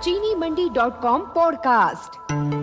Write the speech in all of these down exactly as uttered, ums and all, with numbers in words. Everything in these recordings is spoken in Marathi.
चीनी मंडी डॉट कॉम पॉडकास्ट।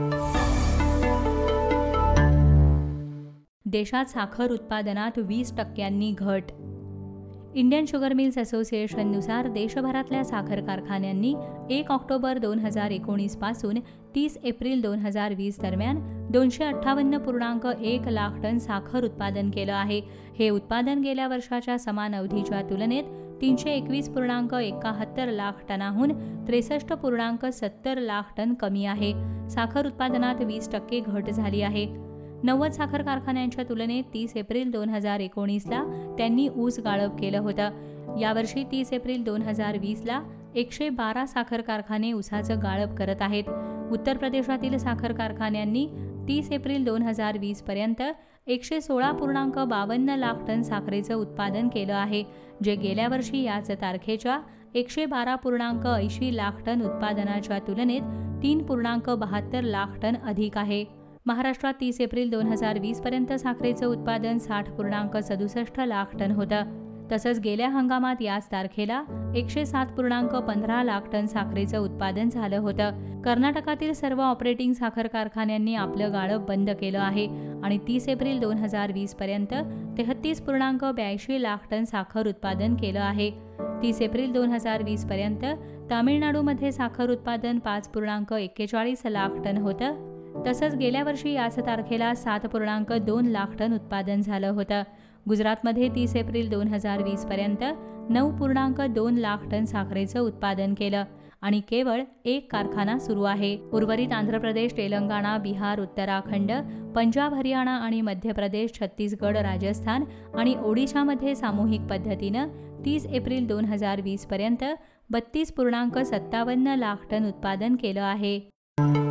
देशात साखर उत्पादनात वीस टक्क्यांनी घट। इंडियन शुगर मिल्स असोसिएशननुसार देशभरातल्या साखर कारखान्यांनी एक ऑक्टोबर दोन हजार एकोणीस पासून तीस एप्रिल दोन हजार वीस दरम्यान दोनशे अठ्ठावन्न पूर्णांक एक लाख टन साखर उत्पादन केलं आहे। हे उत्पादन गेल्या वर्षाच्या समान अवधीच्या तुलनेत तीनशे एकवीस पूर्णांक एकाहत्तर लाख टनाहून त्रेसष्ट पूर्णांक सत्तर लाख टन कमी आहे। साखर उत्पादनात वीस टक्के घट झाली आहे। नव्वद साखर कारखान्यांच्या तुलनेत तीस एप्रिल दोन हजार एकोणीसला त्यांनी ऊस गाळप केलं होतं। यावर्षी तीस एप्रिल दोन हजार वीसला एकशे बारा साखर कारखाने ऊसाचं गाळप करत आहेत। उत्तर प्रदेशातील साखर कारखान्यांनी तीस एप्रिल दोन हजार वीस पर्यंत एकशे सोळा पूर्णांक बावन्न लाख टन साखरेचं उत्पादन केलं आहे, जे गेल्या वर्षी याच तारखेच्या एकशे बारा पूर्णांक ऐंशी लाख टन उत्पादनाच्या तुलनेत तीन पूर्णांक बहात्तर लाख टन अधिक आहे। महाराष्ट्रात तीस एप्रिल दोन हजार वीस पर्यंत साखरेचं उत्पादन साठ पूर्णांक सदुसष्ट लाख टन होतं। तसंच गेल्या हंगामात याच तारखेला एकशे सात पूर्णांक पंधरा लाख टन साखरेचं उत्पादन झालं होतं। कर्नाटकातील सर्व ऑपरेटिंग साखर कारखान्यांनी आपलं गाळप बंद केलं आहे आणि तीस एप्रिल दोन हजार वीस पर्यंत तेहतीस पूर्णांक ब्याऐंशी लाख टन साखर उत्पादन केलं आहे। तीस एप्रिल दोन हजार वीस पर्यंत तामिळनाडूमध्ये साखर उत्पादन पाच पूर्णांक एक्केचाळीस लाख टन होतं। तसंच गेल्या वर्षी याच तारखेला सात पूर्णांक दोन लाख टन उत्पादन झालं होतं। गुजरातमध्ये तीस एप्रिल दोन हजार वीस पर्यंत नऊ पूर्णांक दोन लाख टन साखरेचं उत्पादन केलं आणि केवळ एक कारखाना सुरू आहे। उर्वरित आंध्र प्रदेश, तेलंगणा, बिहार, उत्तराखंड, पंजाब, हरियाणा आणि मध्य प्रदेश, छत्तीसगड, राजस्थान आणि ओडिशामध्ये सामूहिक पद्धतीनं तीस एप्रिल दोन हजार वीस पर्यंत बत्तीस पूर्णांक सत्तावन्न लाख टन उत्पादन केलं आहे।